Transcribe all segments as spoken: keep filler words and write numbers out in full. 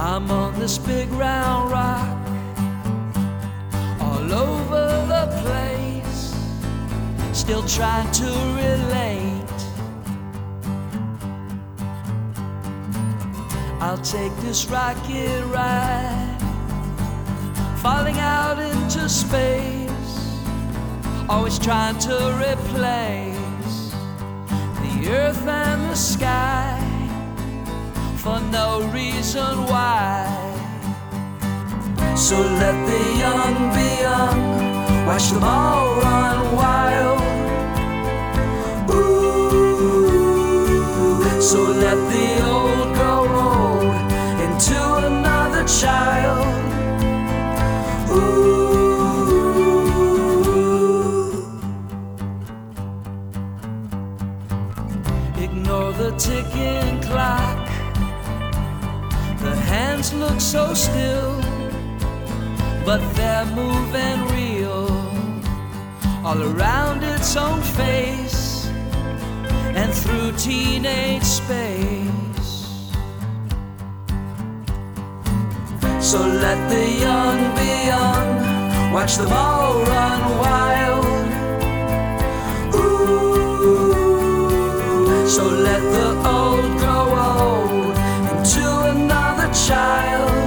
I'm on this big round rock, all over the place, still trying to relate. I'll take this rocket ride, falling out into space, always trying to replace the earth and the sky, for no reason why. So let the young be young, watch them all run wild. Ooh, so let the old grow old into another child. Ooh. Ignore the ticking clock, the hands look so still, but they're moving real, all around its own face and through teenage space. So let the young be young, watch them all run wild. Ooh, so let the old grow old into another child.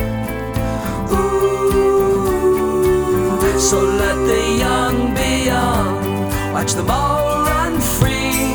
Ooh, so let the young be young, watch them all run free.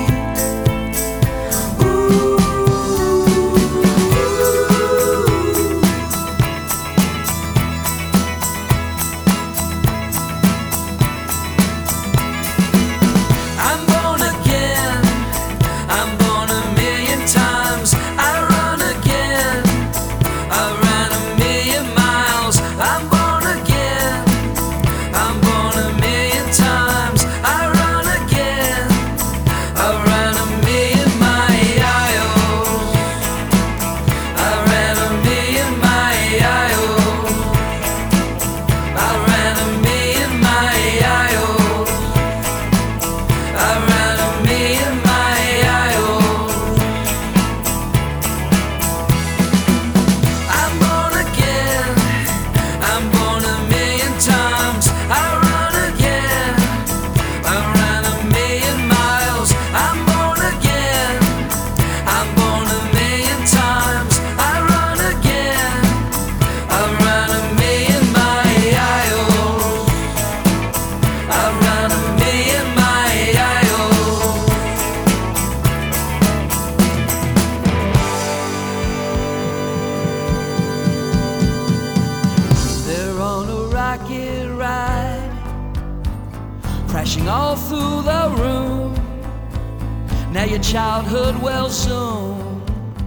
Rocket ride, crashing all through the room. Now your childhood will soon.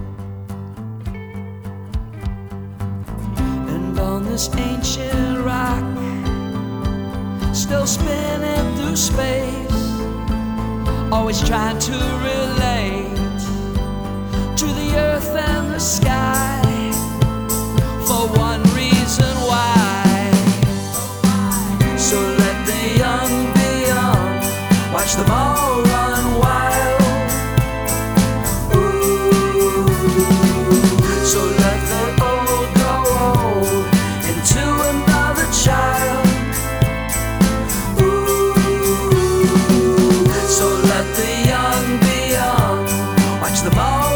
And on this ancient rock, still spinning through space, always trying to relate to the earth and the sky, for one reason why. So let the young be young, watch them all run wild. Ooh, so let the old grow old into another child. Ooh, so let the young be young, watch them all